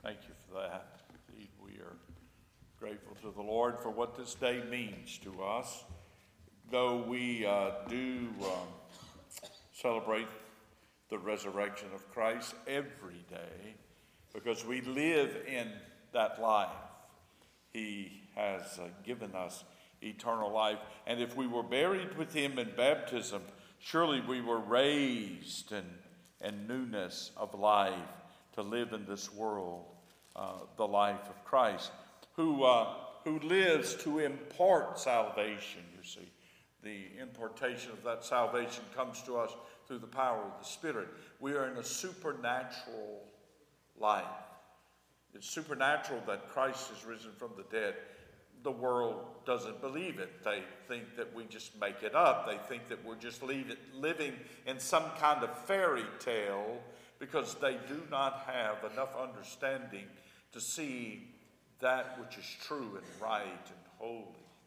Thank you for that. Indeed, we are grateful to the Lord for what this day means to us. Though we do celebrate the resurrection of Christ every day, because we live in that life. He has given us eternal life. And if we were buried with him in baptism, surely we were raised in newness of life to live in this world, the life of Christ, who lives to impart salvation, you see. The impartation of that salvation comes to us through the power of the Spirit. We are in a supernatural life. It's supernatural that Christ is risen from the dead. The world doesn't believe it. They think that we just make it up. They think that we're just living in some kind of fairy tale because they do not have enough understanding to see that which is true and right and holy.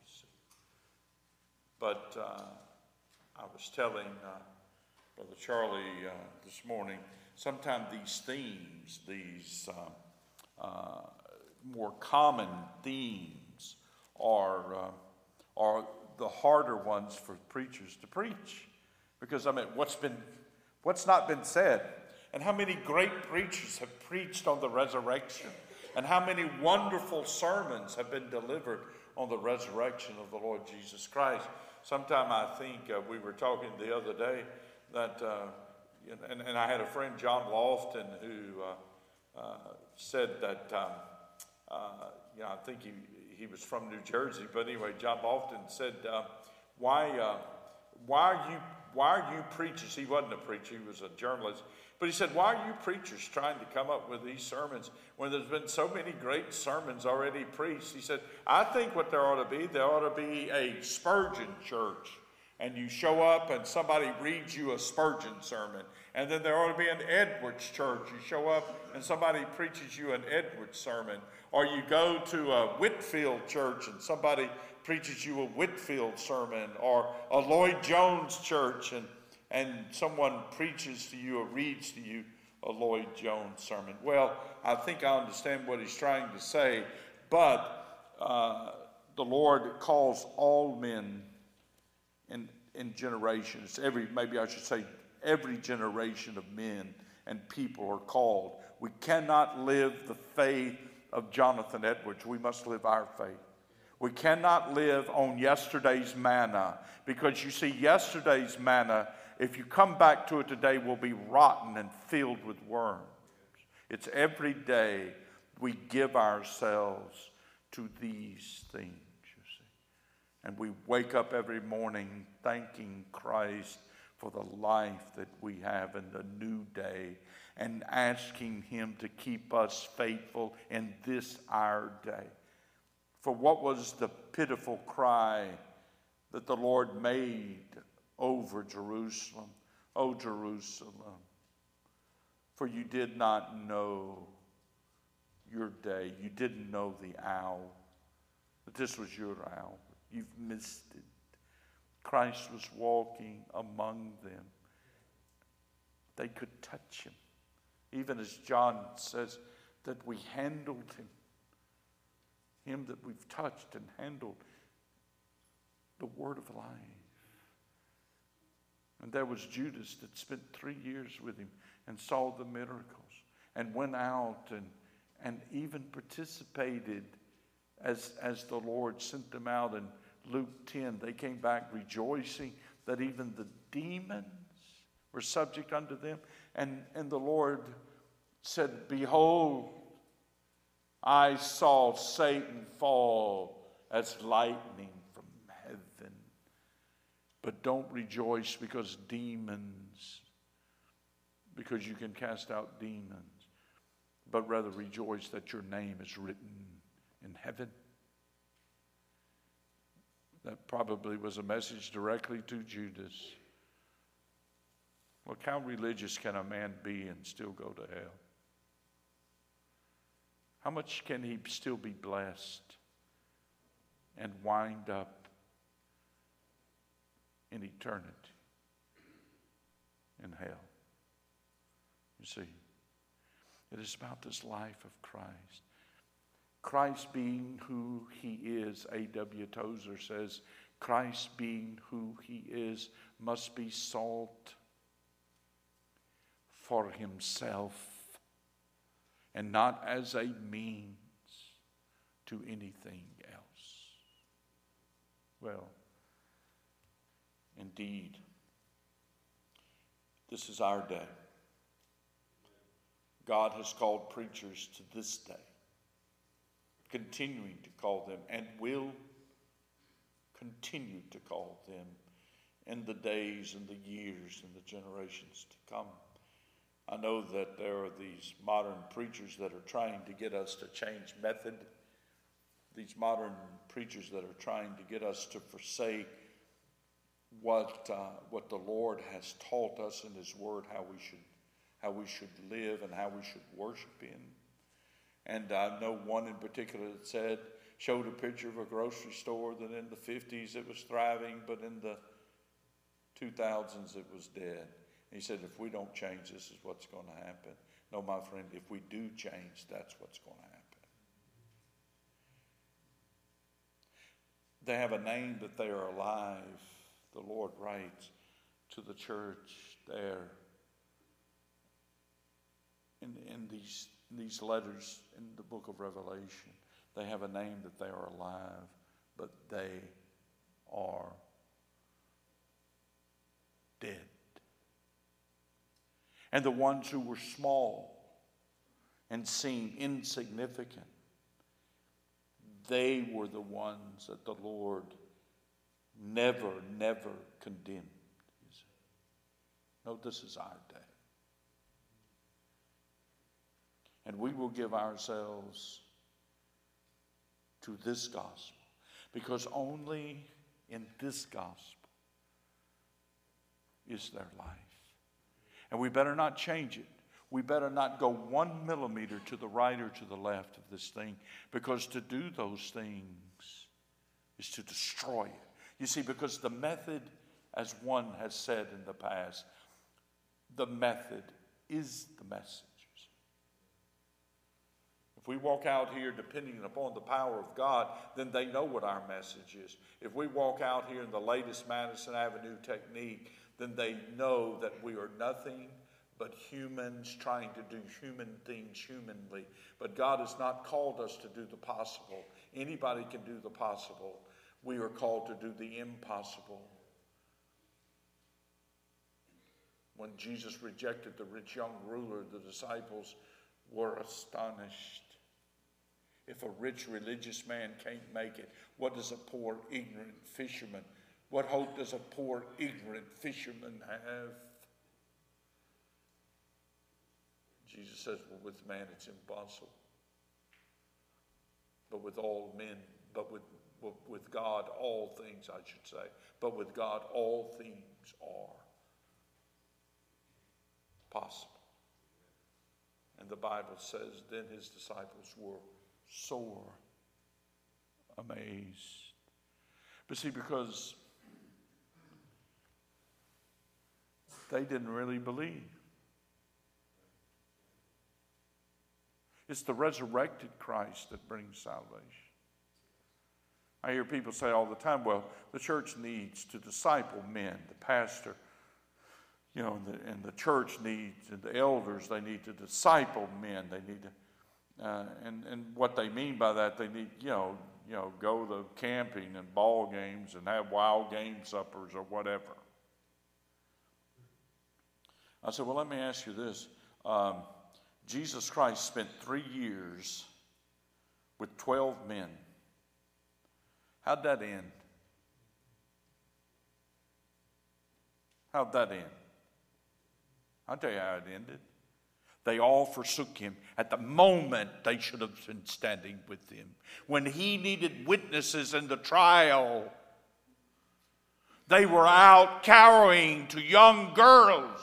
But I was telling Brother Charlie this morning, sometimes these themes, these more common themes are the harder ones for preachers to preach. Because, I mean, what's not been said? And how many great preachers have preached on the resurrection? And how many wonderful sermons have been delivered on the resurrection of the Lord Jesus Christ? Sometime I think we were talking the other day that, and I had a friend, John Lofton, who said that, I think he was from New Jersey, but anyway, John Lofton said, why are you preachers? He wasn't a preacher, he was a journalist. But he said, why are you preachers trying to come up with these sermons when there's been so many great sermons already preached? He said, I think what there ought to be a Spurgeon church. And you show up and somebody reads you a Spurgeon sermon. And then there ought to be an Edwards church. You show up and somebody preaches you an Edwards sermon. Or you go to a Whitfield church and somebody preaches you a Whitfield sermon. Or a Lloyd Jones church and someone preaches to you or reads to you a Lloyd Jones sermon. Well, I think I understand what he's trying to say, but the Lord calls all men in generations. Maybe I should say every generation of men and people are called. We cannot live the faith of Jonathan Edwards. We must live our faith. We cannot live on yesterday's manna, because you see, yesterday's manna, if you come back to it today, will be rotten and filled with worms. It's every day we give ourselves to these things, you see. And we wake up every morning thanking Christ for the life that we have in the new day and asking him to keep us faithful in this our day. For what was the pitiful cry that the Lord made over Jerusalem? O Jerusalem, for you did not know your day. You didn't know the hour. But this was your hour. You've missed it. Christ was walking among them. They could touch him. Even as John says that we handled him. Him that we've touched and handled. The word of life. And there was Judas that spent 3 years with him and saw the miracles and went out and even participated as the Lord sent them out. In Luke 10, they came back rejoicing that even the demons were subject unto them. And the Lord said, behold, I saw Satan fall as lightning from heaven. But don't rejoice because you can cast out demons, but rather rejoice that your name is written in heaven. That probably was a message directly to Judas. Look, how religious can a man be and still go to hell? How much can he still be blessed and wind up in eternity in hell? You see, It is about this life of Christ. Christ being who he is, A.W. Tozer says, Christ being who he is must be sought for himself and not as a means to anything else. Well, indeed, this is our day. God has called preachers to this day, continuing to call them, and will continue to call them in the days and the years and the generations to come. I know that there are these modern preachers that are trying to get us to change method. These modern preachers that are trying to get us to forsake what the Lord has taught us in his word, how we should live and how we should worship him. And I know one in particular that showed a picture of a grocery store that in the 50s it was thriving, but in the 2000s it was dead. And he said, if we don't change, this is what's going to happen. No, my friend, if we do change, that's what's going to happen. They have a name that they are alive. The Lord writes to the church there in these letters in the book of Revelation. They have a name that they are alive, but they are dead. And the ones who were small and seemed insignificant, they were the ones that the Lord never condemned. No, this is our day. And we will give ourselves to this gospel, because only in this gospel is there life. And we better not change it. We better not go 1 millimeter to the right or to the left of this thing, because to do those things is to destroy it. You see, because the method, as one has said in the past, the method is the message. If we walk out here depending upon the power of God, then they know what our message is. If we walk out here in the latest Madison Avenue technique, then they know that we are nothing but humans trying to do human things humanly. But God has not called us to do the possible. Anybody can do the possible. We are called to do the impossible. When Jesus rejected the rich young ruler, the disciples were astonished. If a rich religious man can't make it, what does a poor ignorant fisherman, what hope does a poor ignorant fisherman have? Jesus says, well, with man it's impossible. But with all men, but with God all things, I should say. But with God all things are possible. And the Bible says, then his disciples were sore amazed. But see, because they didn't really believe. It's the resurrected Christ that brings salvation. I hear people say all the time, well, the church needs to disciple men. The pastor, and the church needs, and the elders, they need to disciple men. They need to, and what they mean by that, they need, go to camping and ball games and have wild game suppers or whatever. I said, well, let me ask you this. Jesus Christ spent 3 years with 12 men. How'd that end? How'd that end? I'll tell you how it ended. They all forsook him. At the moment, they should have been standing with him. When he needed witnesses in the trial, they were out cowering to young girls.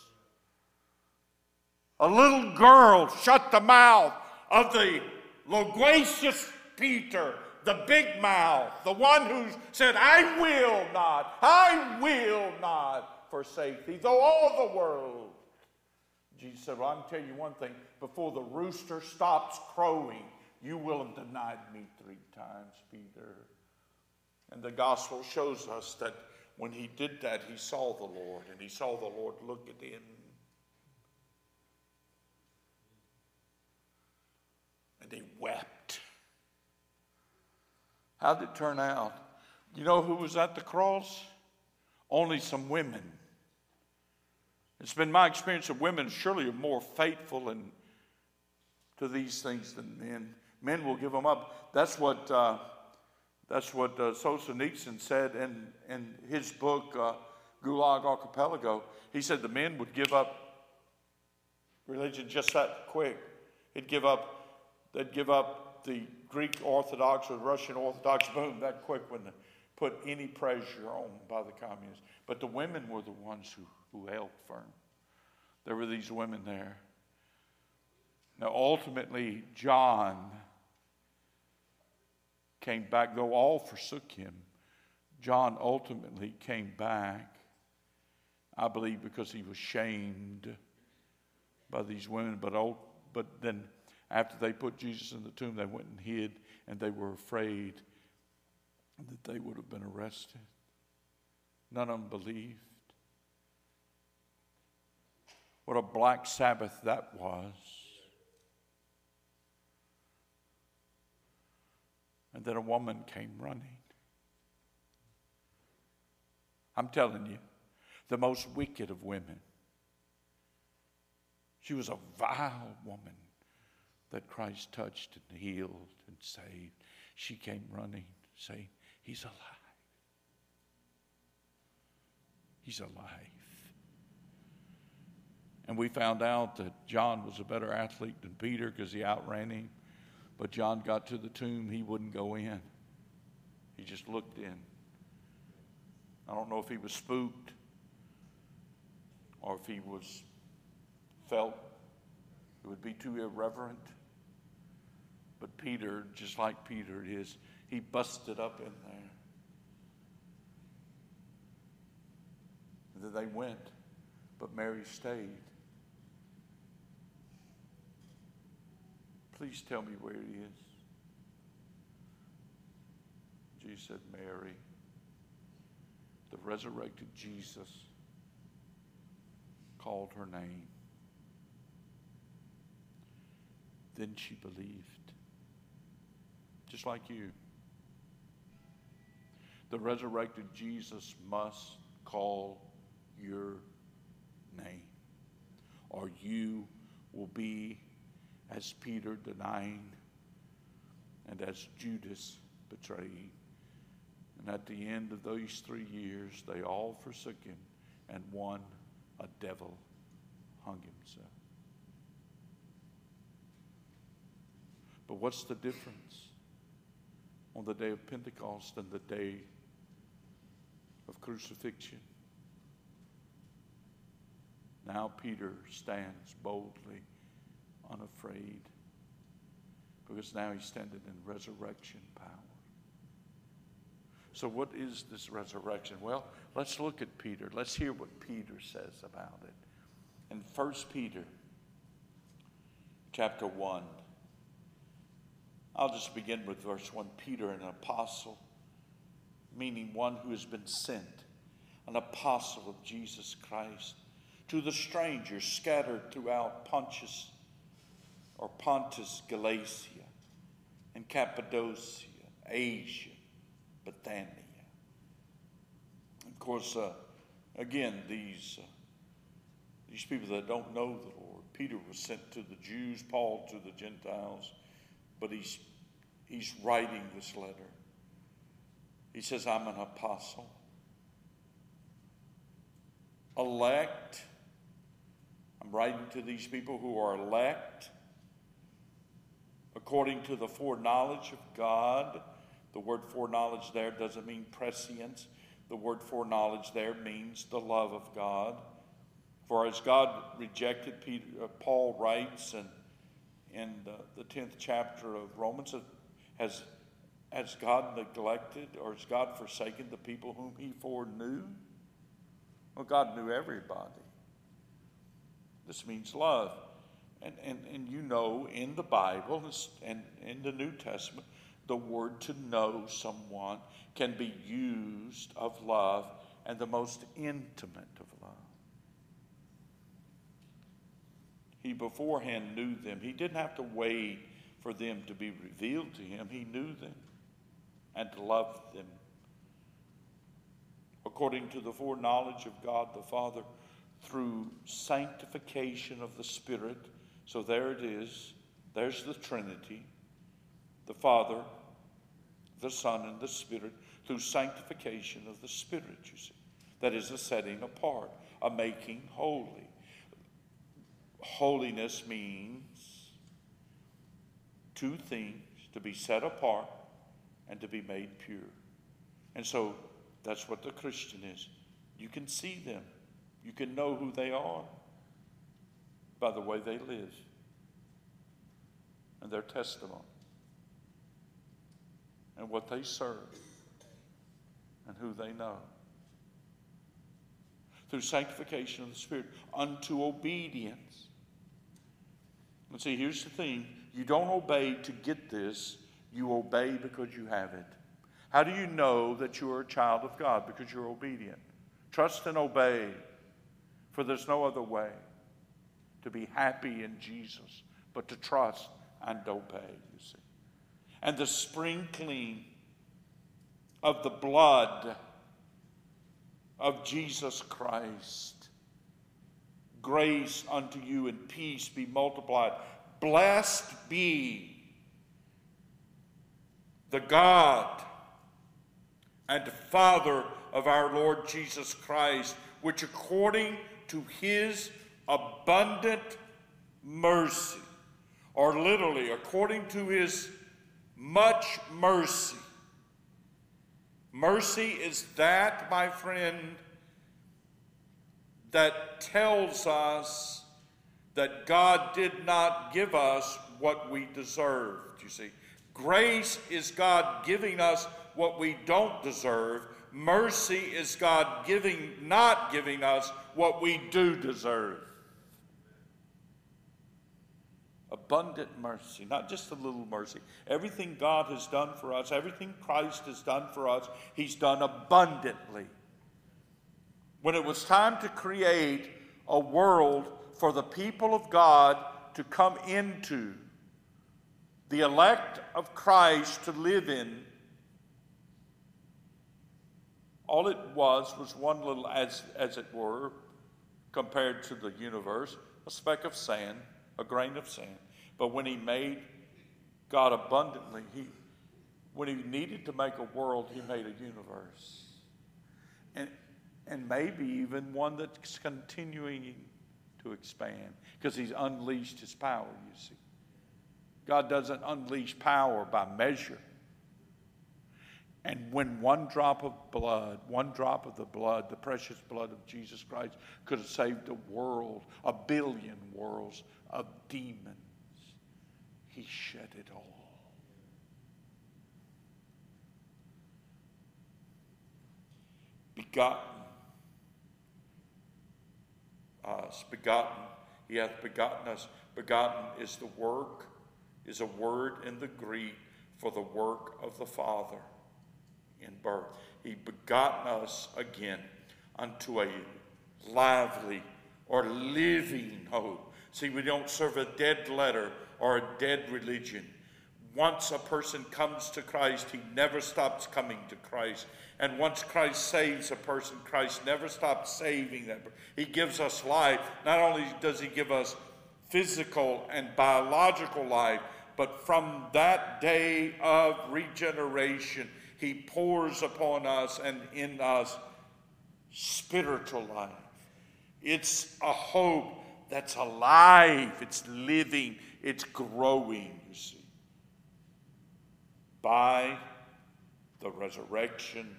A little girl shut the mouth of the loquacious Peter, the big mouth, the one who said, I will not forsake thee, though all the world Jesus said, well, I can tell you one thing. Before the rooster stops crowing, you will have denied me 3 times, Peter. And the gospel shows us that when he did that, he saw the Lord, and he saw the Lord look at him. And he wept. How did it turn out? You know who was at the cross? Only some women. It's been my experience that women surely are more faithful to these things than men. Men will give them up. That's what Solzhenitsyn said in his book, Gulag Archipelago. He said the men would give up religion just that quick. They'd give up the Greek Orthodox or the Russian Orthodox, boom, that quick when they put any pressure on by the communists. But the women were the ones who held firm. There were these women there. Now, ultimately, John came back, though all forsook him. John ultimately came back, I believe, because he was shamed by these women. But then after they put Jesus in the tomb, they went and hid, and they were afraid that they would have been arrested. None of them believed. What a black Sabbath that was. And then a woman came running. I'm telling you, the most wicked of women. She was a vile woman that Christ touched and healed and saved. She came running, saying, He's alive. He's alive. And we found out that John was a better athlete than Peter because he outran him. But John got to the tomb, he wouldn't go in. He just looked in. I don't know if he was spooked or if he felt it would be too irreverent. But Peter, just like Peter it is, he busted up in there. And then they went, but Mary stayed. Please tell me where he is. Jesus said, Mary. The resurrected Jesus called her name. Then she believed. Just like you. The resurrected Jesus must call your name, or you will be as Peter denying and as Judas betraying. And at the end of those 3 years, they all forsook him, and one, a devil, hung himself. But what's the difference on the day of Pentecost and the day of crucifixion? Now Peter stands boldly, unafraid, because now he's standing in resurrection power. So what is this resurrection? Well, let's look at Peter. Let's hear what Peter says about it. In 1 Peter chapter 1, I'll just begin with verse 1. Peter, an apostle, meaning one who has been sent, an apostle of Jesus Christ, to the strangers scattered throughout Pontus, Galatia, and Cappadocia, Asia, Bithynia. Of course, again, these people that don't know the Lord. Peter was sent to the Jews, Paul to the Gentiles, but he's writing this letter. He says, I'm an apostle, elect. I'm writing to these people who are elect according to the foreknowledge of God. The word foreknowledge there doesn't mean prescience. The word foreknowledge there means the love of God. For as God rejected, Paul writes in the 10th chapter of Romans, has God neglected or has God forsaken the people whom he foreknew? Well, God knew everybody. This means love. And you know, in the Bible and in the New Testament, the word to know someone can be used of love and the most intimate of love. He beforehand knew them. He didn't have to wait for them to be revealed to him. He knew them and loved them. According to the foreknowledge of God the Father, through sanctification of the Spirit. So there it is. There's the Trinity. The Father, the Son, and the Spirit. Through sanctification of the Spirit, you see. That is a setting apart, a making holy. Holiness means two things: to be set apart and to be made pure. And so that's what the Christian is. You can see them. You can know who they are by the way they live and their testimony and what they serve and who they know. Through sanctification of the Spirit unto obedience. And see, here's the thing. You don't obey to get this. You obey because you have it. How do you know that you are a child of God? Because you're obedient. Trust and obey. For there's no other way to be happy in Jesus but to trust and obey, you see. And the sprinkling of the blood of Jesus Christ. Grace unto you and peace be multiplied. Blessed be the God and Father of our Lord Jesus Christ, which according to his abundant mercy, or literally according to his much mercy. Mercy is that, my friend, that tells us that God did not give us what we deserved, you see. Grace is God giving us what we don't deserve. Mercy is God not giving us what we do deserve. Abundant mercy, not just a little mercy. Everything God has done for us, everything Christ has done for us, he's done abundantly. When it was time to create a world for the people of God to come into, the elect of Christ to live in, all it was one little, as it were, compared to the universe, a speck of sand, a grain of sand. But when he made God abundantly, when he needed to make a world, he made a universe. And maybe even one that's continuing to expand, because he's unleashed his power, you see. God doesn't unleash power by measure. And when one drop of the blood, the precious blood of Jesus Christ, could have saved a world, a billion worlds of demons, he shed it all. Begotten us, begotten, he hath begotten us. Begotten is a word in the Greek for the work of the Father in birth. He begotten us again unto a lively or living hope. See, we don't serve a dead letter or a dead religion. Once a person comes to Christ, he never stops coming to Christ. And once Christ saves a person, Christ never stops saving them. He gives us life. Not only does he give us physical and biological life, but from that day of regeneration, he pours upon us and in us spiritual life. It's a hope that's alive, it's living, it's growing, you see, by the resurrection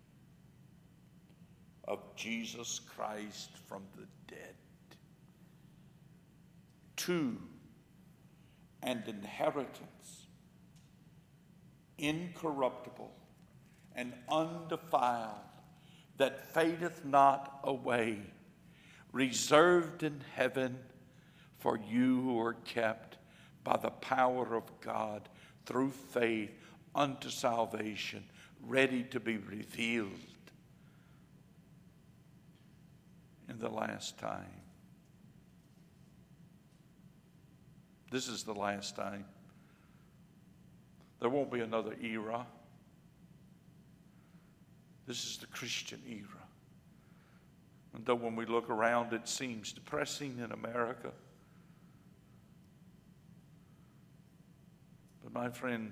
of Jesus Christ from the dead. 2, an inheritance, incorruptible and undefiled, that fadeth not away, reserved in heaven for you who are kept by the power of God through faith unto salvation, ready to be revealed in the last time. This is the last time. There won't be another era. This is the Christian era. And though when we look around it seems depressing in America, but my friend,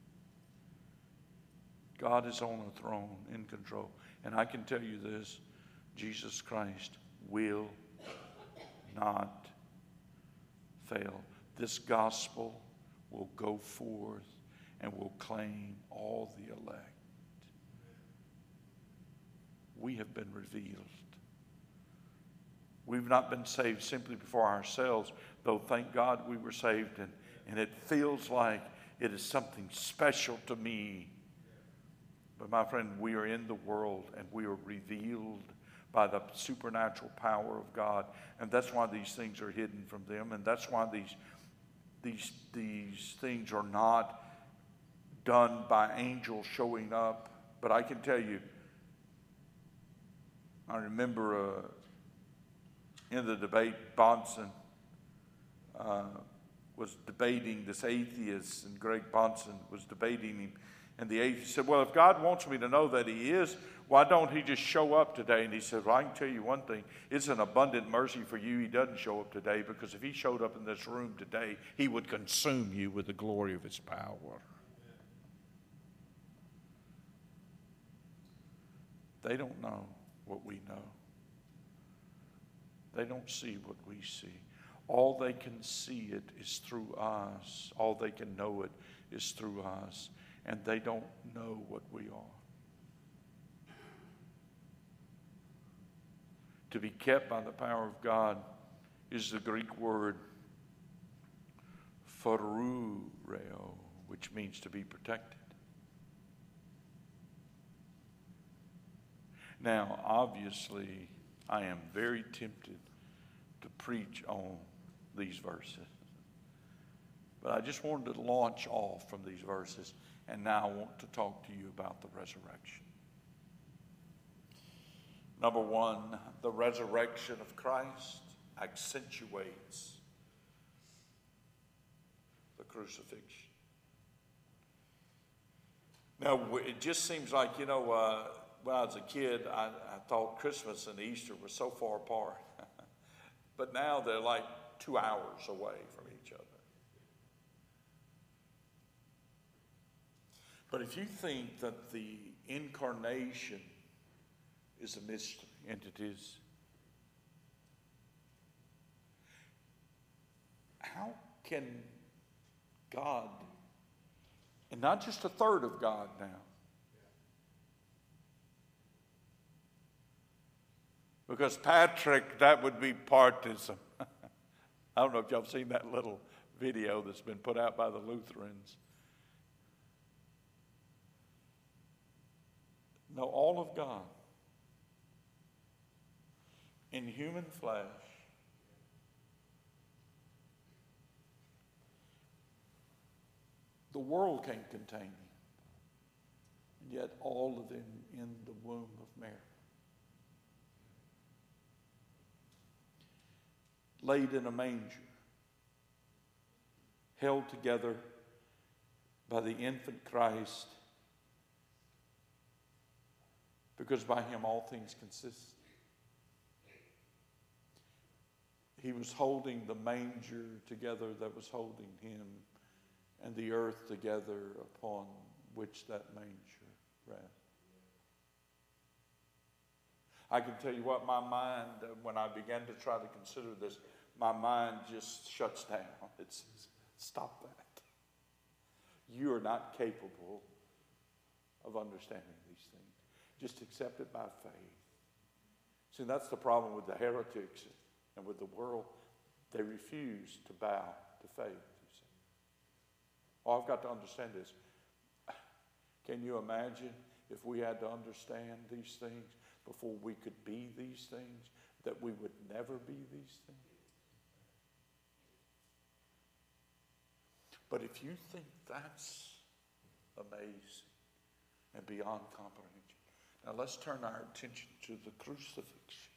God is on the throne, in control. And I can tell you this, Jesus Christ will not fail. This gospel will go forth and will claim all the elect. We have been revealed. We've not been saved simply for ourselves, though thank God we were saved, and it feels like it is something special to me. But my friend, we are in the world and we are revealed by the supernatural power of God. And that's why these things are hidden from them. And that's why these things are not done by angels showing up. But I can tell you, I remember in the debate, Bonson was debating this atheist, and Greg Bonson was debating him. And the atheist said, well, if God wants me to know that he is, why don't he just show up today? And he said, well, I can tell you one thing. It's an abundant mercy for you he doesn't show up today, because if he showed up in this room today, he would consume you with the glory of his power. They don't know what we know. They don't see what we see. All they can see it is through us. All they can know it is through us. And they don't know what we are. To be kept by the power of God is the Greek word phorureo, which means to be protected. Now, obviously, I am very tempted to preach on these verses. But I just wanted to launch off from these verses, and now I want to talk to you about the resurrection. Number one, the resurrection of Christ accentuates the crucifixion. Now, it just seems like, when I was a kid, I thought Christmas and Easter were so far apart. But now they're like 2 hours away from each other. But if you think that the incarnation is a mystery, and it is, how can God, and not just a third of God now, because Patrick, that would be partism. I don't know if y'all have seen that little video that's been put out by the Lutherans. No, all of God in human flesh. The world can't contain him. And yet all of them in the womb of Mary. Laid in a manger. Held together by the infant Christ. Because by him all things consist. He was holding the manger together that was holding him, and the earth together upon which that manger rests. I can tell you what, my mind, when I began to try to consider this, my mind just shuts down. It says, stop that. You are not capable of understanding these things. Just accept it by faith. See, that's the problem with the heretics and with the world. They refuse to bow to faith. You see. Oh, I've got to understand this. Can you imagine if we had to understand these things before we could be these things, that we would never be these things? But if you think that's amazing and beyond comprehension, now let's turn our attention to the crucifixion.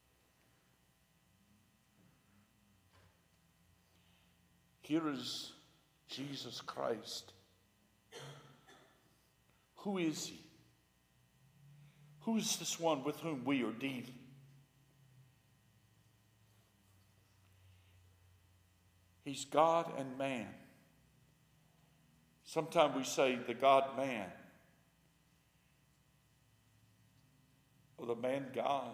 Here is Jesus Christ. Who is he? Who is this one with whom we are dealing? He's God and man. Sometimes we say the God-man or the man-God.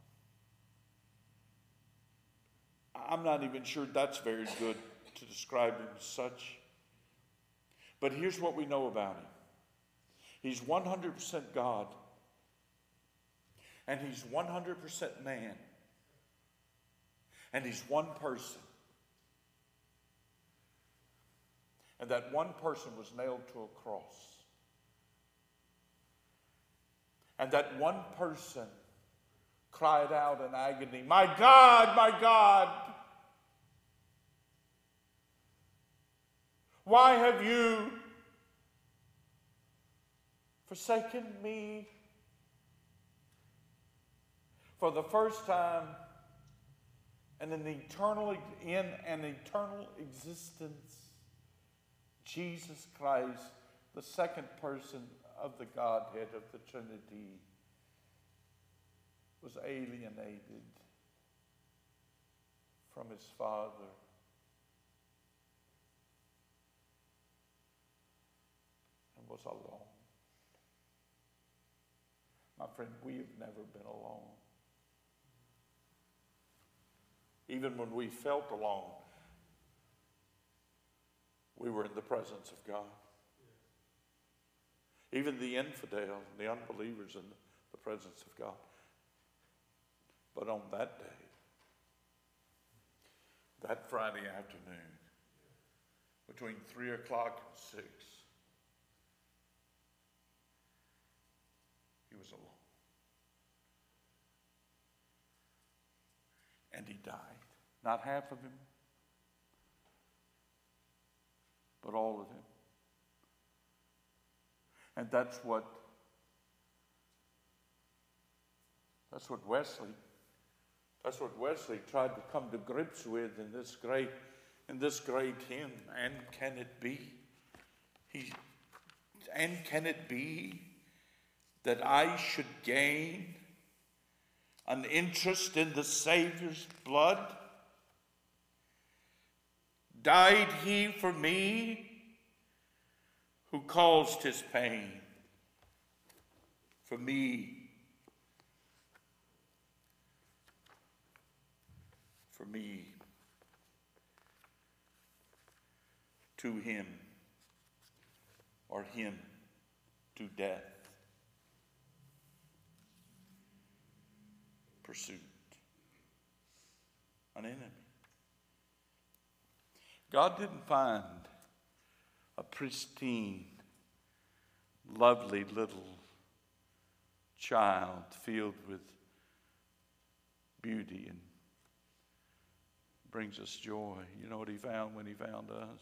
I'm not even sure that's very good to describe him as such. But here's what we know about him. He's 100% God. And he's 100% man. And he's one person. And that one person was nailed to a cross. And that one person cried out in agony, my God, why have you forsaken me? For the first time in an eternal existence, Jesus Christ, the second person of the Godhead of the Trinity, was alienated from his Father. And was alone. My friend, we have never been alone. Even when we felt alone, we were in the presence of God. Even the infidel, the unbelievers in the presence of God. But on that day, that Friday afternoon, between 3 o'clock and 6, he was alone. And he died. Not half of him, but all of him. And that's what Wesley tried to come to grips with in this great hymn. And can it be? And can it be that I should gain an interest in the Savior's blood? Died he for me who caused his pain? For me. For me. To him, or him to death. Pursuit. An enemy. God didn't find a pristine, lovely little child filled with beauty and brings us joy. You know what he found when he found us?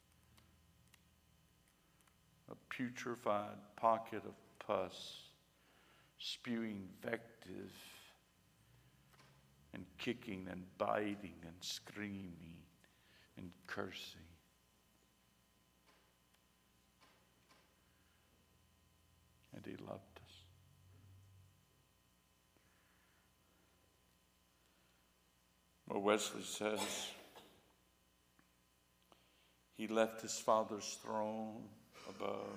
A putrefied pocket of pus, spewing vective and kicking and biting and screaming and cursing. And he loved us. Well, Wesley says he left his Father's throne above,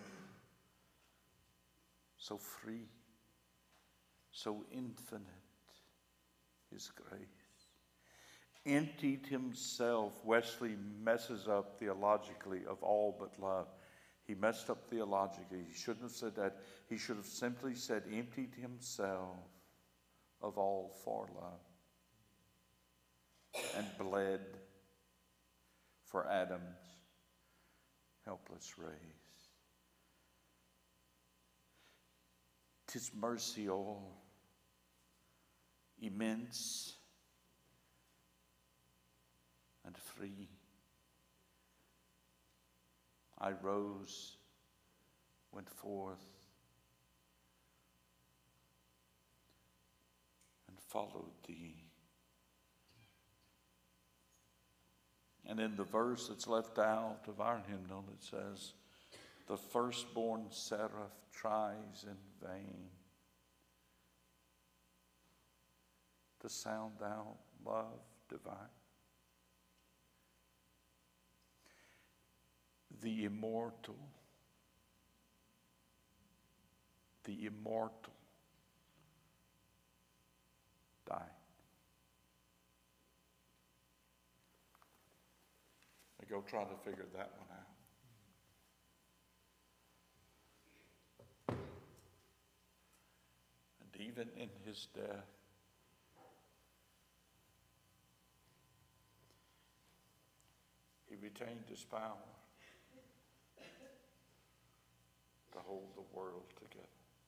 so free, so infinite his grace. Emptied himself. Wesley messes up theologically of all but love. He messed up theologically. He shouldn't have said that. He should have simply said emptied himself of all for love and bled for Adam's helpless race. 'Tis mercy all, immense and free. I rose, went forth, and followed thee. And in the verse that's left out of our hymnal, it says, the firstborn seraph tries in vain to sound out love divine. The immortal died. I go try to figure that one out. And even in his death, he retained his power to hold the world together.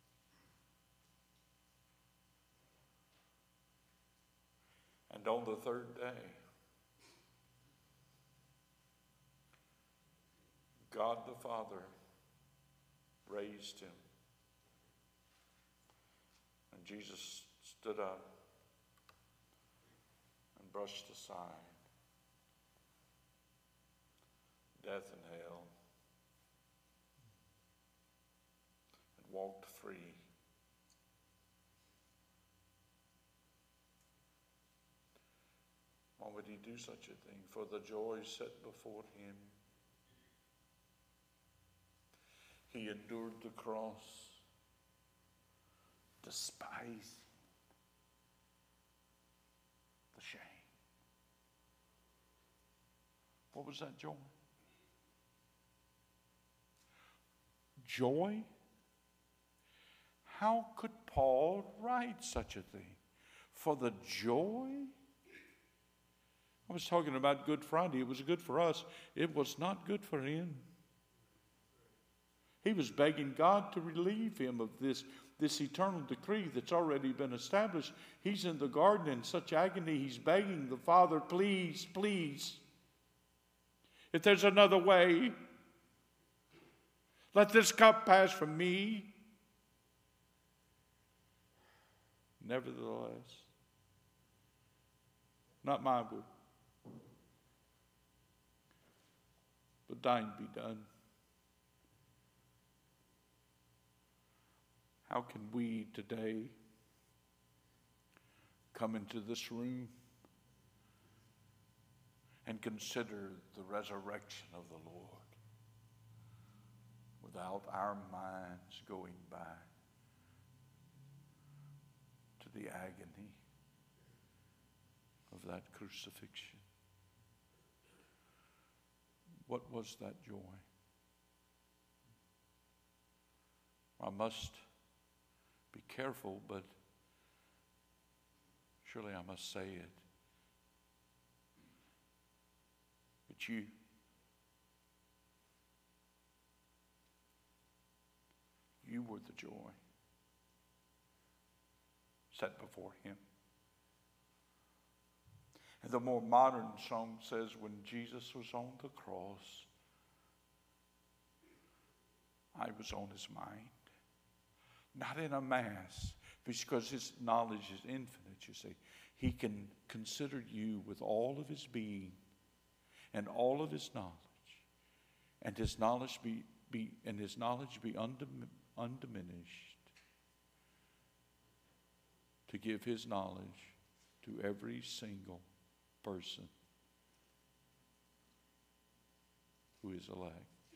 And on the third day, God the Father raised him. And Jesus stood up and brushed aside death and hell and walked free. Why would he do such a thing? For the joy set before him, he endured the cross, despising the shame. What was that joy? Joy? How could Paul write such a thing? For the joy? I was talking about Good Friday. It was good for us. It was not good for him. He was begging God to relieve him of this eternal decree that's already been established. He's in the garden in such agony. He's begging the Father, please, please. If there's another way, let this cup pass from me. Nevertheless, not my will, but thine be done. How can we today come into this room and consider the resurrection of the Lord without our minds going back to the agony of that crucifixion? What was that joy? I must be careful, but surely I must say it. But you were the joy set before him. And the more modern song says, when Jesus was on the cross, I was on his mind. Not in a mass, because his knowledge is infinite, you see. He can consider you with all of his being and all of his knowledge, and his knowledge be undiminished, to give his knowledge to every single person who is elect.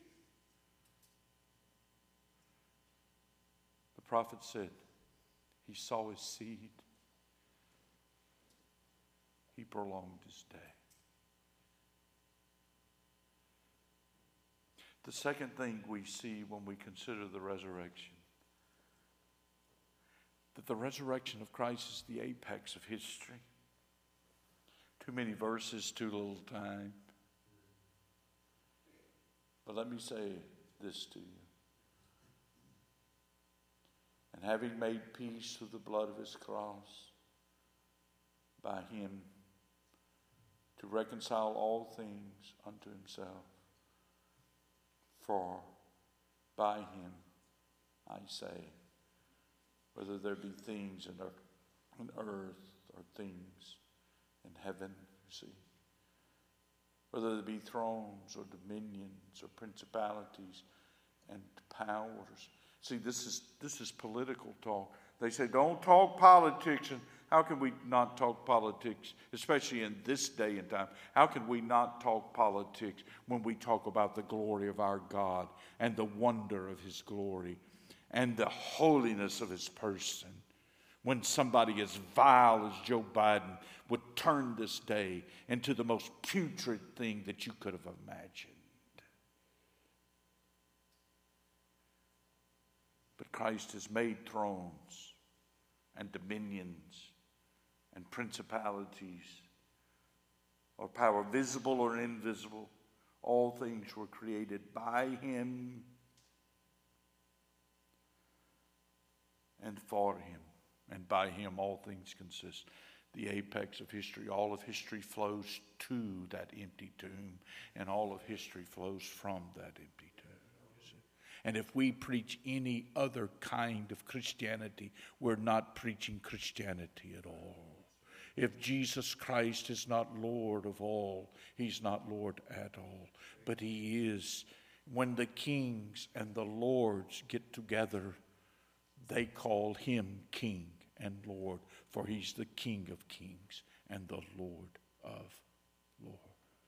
The prophet said he saw his seed. He prolonged his day. The second thing we see when we consider the resurrection, that the resurrection of Christ is the apex of history. Too many verses, too little time. But let me say this to you. And having made peace through the blood of his cross, by him to reconcile all things unto himself, For by him, I say, whether there be things in earth or things in heaven, you see, whether there be thrones or dominions or principalities and powers. See, this is political talk. They say, don't talk politics. And how can we not talk politics, especially in this day and time? How can we not talk politics when we talk about the glory of our God and the wonder of his glory and the holiness of his person? When somebody as vile as Joe Biden would turn this day into the most putrid thing that you could have imagined. But Christ has made thrones and dominions and principalities or power, visible or invisible. All things were created by him and for him. And by him all things consist. The apex of history. All of history flows to that empty tomb. And all of history flows from that empty tomb. And if we preach any other kind of Christianity, we're not preaching Christianity at all. If Jesus Christ is not Lord of all, he's not Lord at all. But he is. When the kings and the lords get together, they call him King and Lord, for he's the King of kings and the Lord of lords.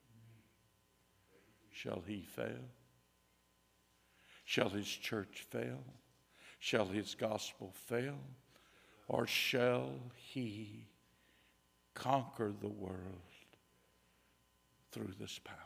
Shall he fail? Shall his church fail? Shall his gospel fail? Or shall he conquer the world through this power?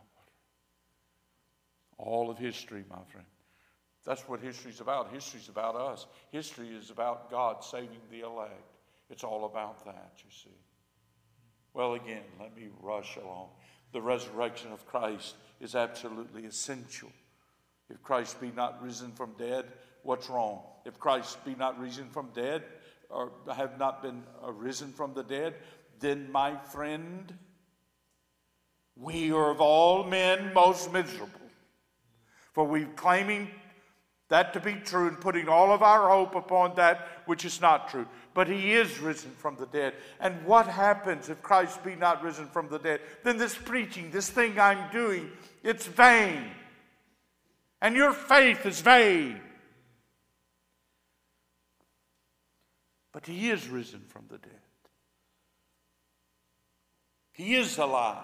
All of history, my friend. That's what history's about. History's about us. History is about God saving the elect. It's all about that, you see. Well, again, let me rush along. The resurrection of Christ is absolutely essential. If Christ be not risen from dead, what's wrong? If Christ be not risen from dead, or have not been risen from the dead, then, my friend, we are of all men most miserable. For we're claiming that to be true and putting all of our hope upon that which is not true. But he is risen from the dead. And what happens if Christ be not risen from the dead? Then this preaching, this thing I'm doing, it's vain. And your faith is vain. But he is risen from the dead. He is alive.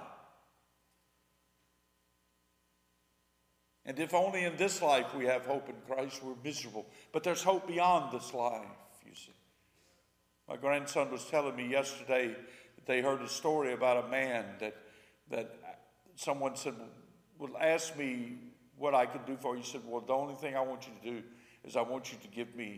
And if only in this life we have hope in Christ, we're miserable. But there's hope beyond this life, you see. My grandson was telling me yesterday that they heard a story about a man that someone said, well, ask me what I can do for you. He said, well, the only thing I want you to do is I want you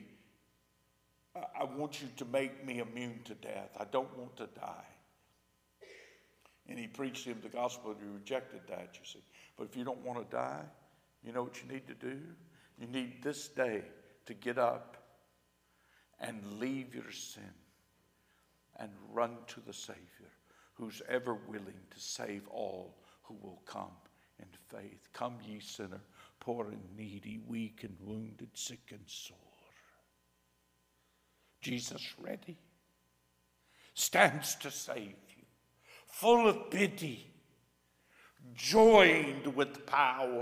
to make me immune to death. I don't want to die. And he preached him the gospel and he rejected that, you see. But if you don't want to die, you know what you need to do? You need this day to get up and leave your sin and run to the Savior, who's ever willing to save all who will come in faith. Come, ye sinner, poor and needy, weak and wounded, sick and sore. Jesus ready, stands to save you, full of pity, joined with power.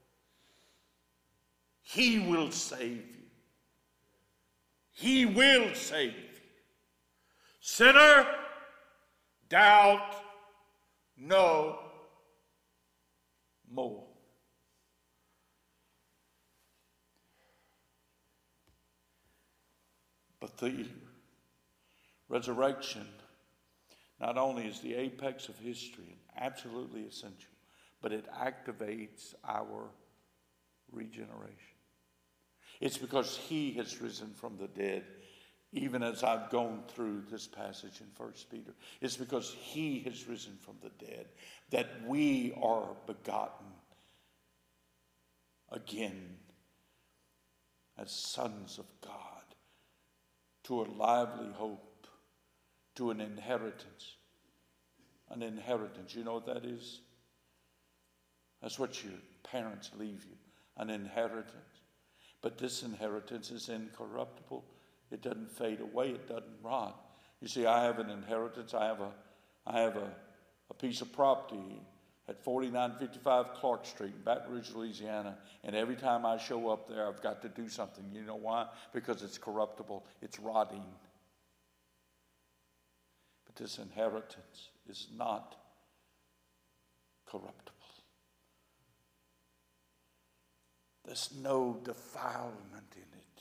He will save you. He will save you. Sinner, doubt no more. But the resurrection not only is the apex of history and absolutely essential, but it activates our regeneration. It's because he has risen from the dead, even as I've gone through this passage in 1 Peter. It's because he has risen from the dead that we are begotten again as sons of God to a lively hope, to an inheritance. An inheritance, you know what that is? That's what your parents leave you. an inheritance. But this inheritance is incorruptible. It doesn't fade away. It doesn't rot. You see, I have an inheritance. I have a piece of property at 4955 Clark Street in Baton Rouge, Louisiana. And every time I show up there, I've got to do something. You know why? Because it's corruptible. It's rotting. But this inheritance is not corruptible. There's no defilement in it.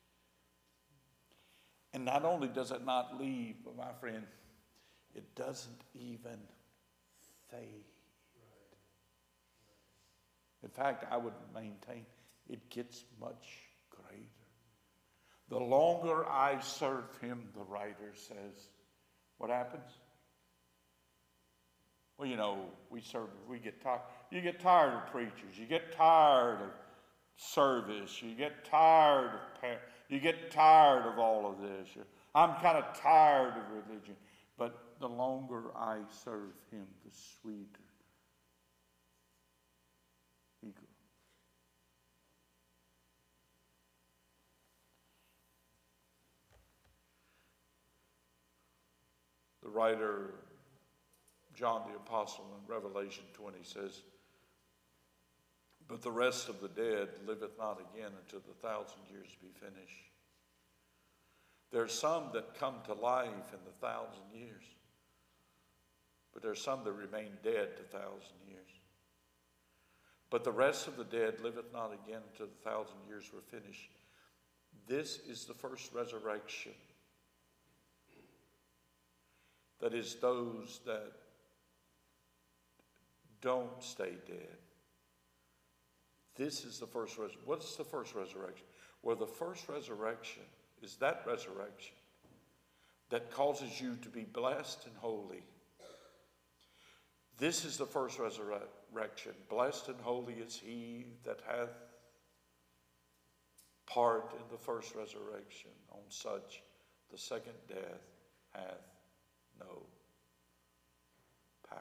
And not only does it not leave, but my friend, it doesn't even fade. In fact, I would maintain it gets much greater. The longer I serve him, the writer says, what happens? Well, you know, we get tired. You get tired of preachers. You get tired of service. You get tired of you get tired of all of this. I'm kind of tired of religion. But the longer I serve him, the sweeter he grows. The writer John the Apostle in Revelation 20 says, but the rest of the dead liveth not again until the 1,000 years be finished. There are some that come to life in the 1,000 years, but there are some that remain dead 1,000 years. But the rest of the dead liveth not again until the 1,000 years were finished. This is the first resurrection. That is, those that don't stay dead. This is the first resurrection. What's the first resurrection? Well, the first resurrection is that resurrection that causes you to be blessed and holy. This is the first resurrection. Blessed and holy is he that hath part in the first resurrection. On such the second death hath no power.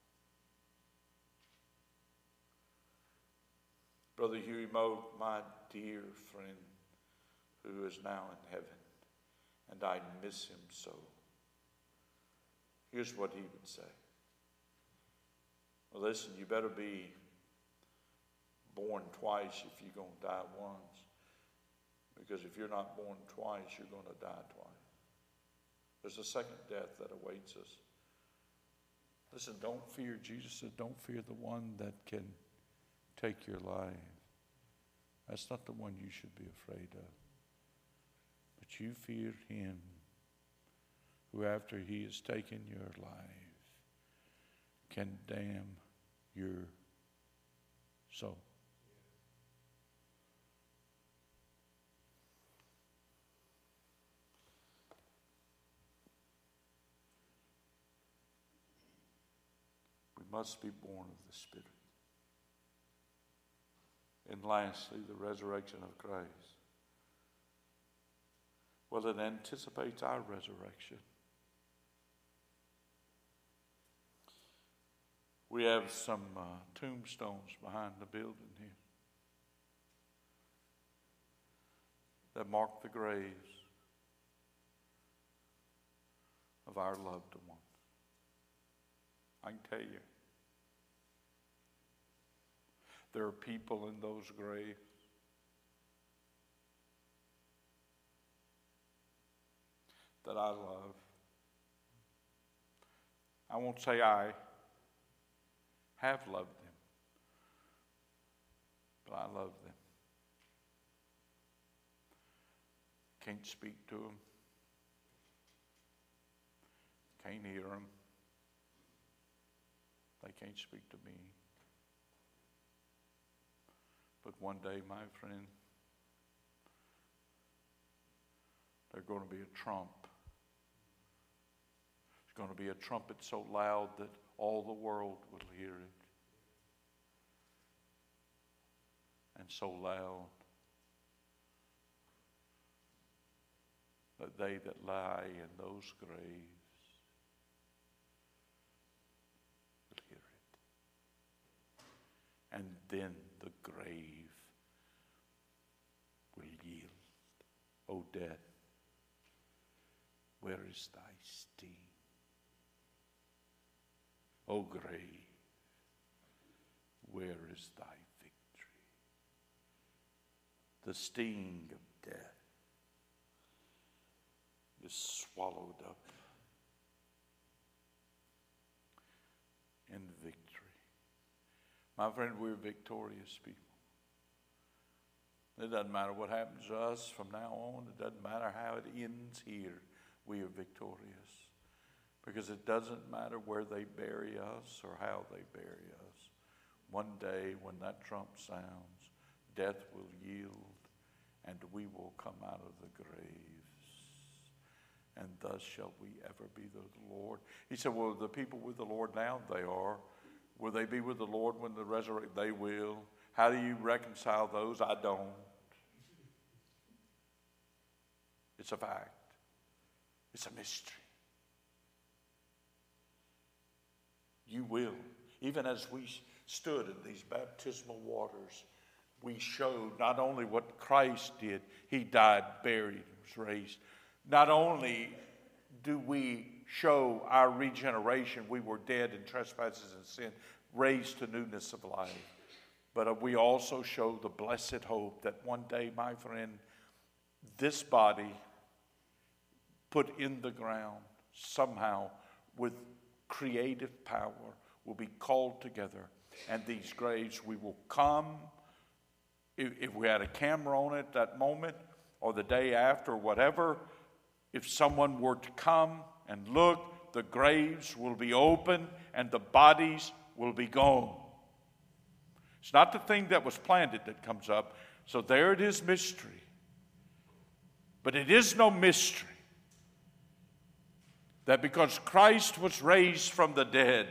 Brother Huey Moe, my dear friend, who is now in heaven, and I miss him so. Here's what he would say. Well, listen, you better be born twice if you're going to die once. Because if you're not born twice, you're going to die twice. There's a second death that awaits us. Listen, don't fear. Jesus said, don't fear the one that can take your life. That's not the one you should be afraid of. But you fear him who, after he has taken your life, can damn your soul. We must be born of the Spirit. And lastly, the resurrection of Christ. Well, it anticipates our resurrection. We have some tombstones behind the building here that mark the graves of our loved ones. I can tell you, there are people in those graves that I love. I won't say I have loved them, but I love them. Can't speak to them. Can't hear them. They can't speak to me. But one day, my friend, there's going to be a trump. It's going to be a trumpet so loud that all the world will hear it. And so loud that they that lie in those graves will hear it. And then the grave death, where is thy sting? O grave, where is thy victory? The sting of death is swallowed up in victory. My friend, we're victorious people. It doesn't matter what happens to us from now on. It doesn't matter how it ends here. We are victorious. Because it doesn't matter where they bury us or how they bury us. One day when that trump sounds, death will yield and we will come out of the graves. And thus shall we ever be with the Lord. He said, well, the people with the Lord now, they are. Will they be with the Lord when the resurrection? They will. How do you reconcile those? I don't. It's a fact. It's a mystery. You will. Even as we stood in these baptismal waters, we showed not only what Christ did. He died, buried, was raised. Not only do we show our regeneration, we were dead in trespasses and sin, raised to newness of life. But we also show the blessed hope that one day, my friend, this body put in the ground somehow with creative power will be called together. And these graves, we will come. If we had a camera on it that moment or the day after, whatever, if someone were to come and look, the graves will be open and the bodies will be gone. It's not the thing that was planted that comes up. So there it is, mystery. But it is no mystery that because Christ was raised from the dead,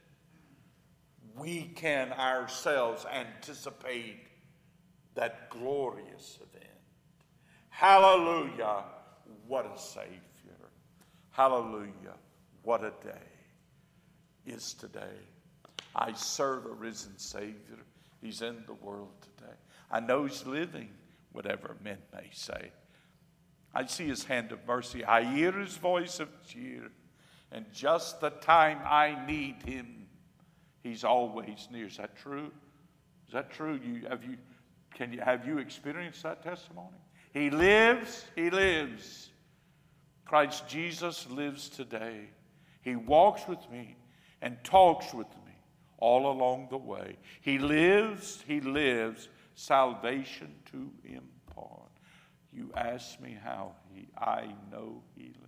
we can ourselves anticipate that glorious event. Hallelujah, what a Savior. Hallelujah, what a day is today. I serve a risen Savior. He's in the world today. I know He's living, whatever men may say. I see His hand of mercy. I hear His voice of cheer. And just the time I need Him, He's always near. Is that true? Is that true? Have you experienced that testimony? He lives. He lives. Christ Jesus lives today. He walks with me and talks with me all along the way. He lives, salvation to impart. You ask me how I know He lives.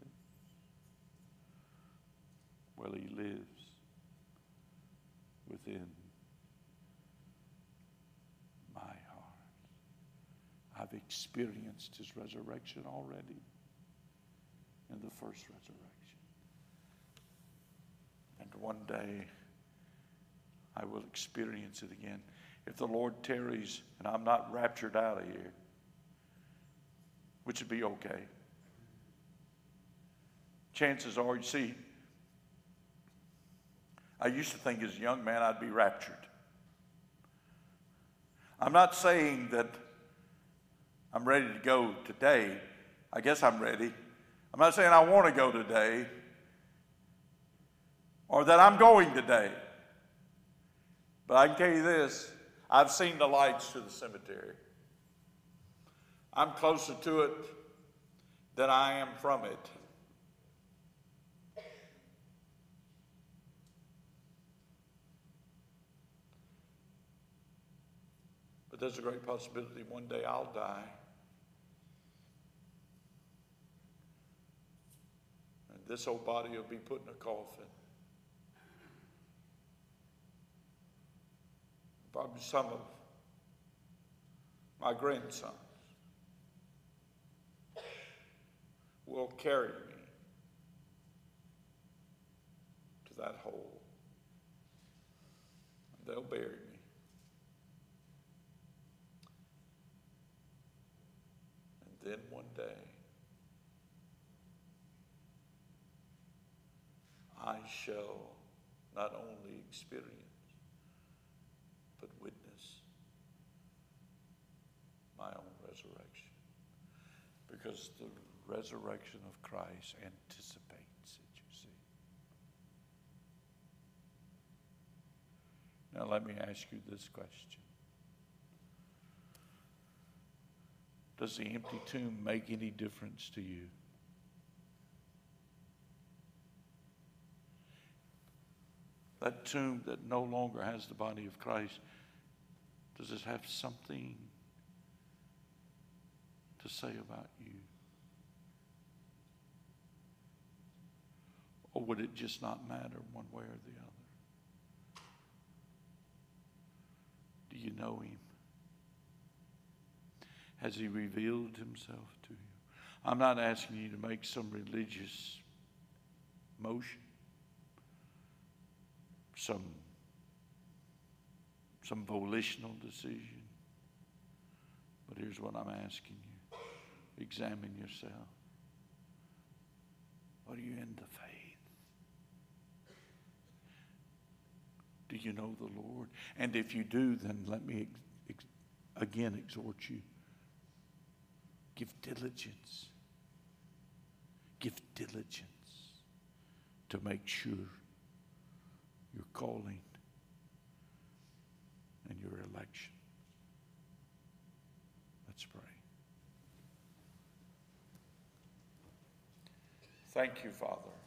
Well, He lives within my heart. I've experienced His resurrection already in the first resurrection. And one day, I will experience it again. If the Lord tarries and I'm not raptured out of here, which would be okay. Chances are, you see, I used to think as a young man I'd be raptured. I'm not saying that I'm ready to go today. I guess I'm ready. I'm not saying I want to go today or that I'm going today. But I can tell you this, I've seen the lights to the cemetery. I'm closer to it than I am from it. But there's a great possibility one day I'll die. And this old body will be put in a coffin. Probably some of my grandsons will carry me to that hole. And they'll bury me. And then one day, I shall not only experience, but witness my own resurrection. Because the resurrection of Christ anticipates it, you see. Now let me ask you this question. Does the empty tomb make any difference to you? That tomb that no longer has the body of Christ, does it have something to say about you? Or would it just not matter one way or the other? Do you know him? Has he revealed himself to you? I'm not asking you to make some religious motion, some volitional decision. But here's what I'm asking you. Examine yourself. Are you in the faith? Do you know the Lord? And if you do, then let me again exhort you. Give diligence. Give diligence to make sure your calling and your election. Let's pray. Thank you, Father.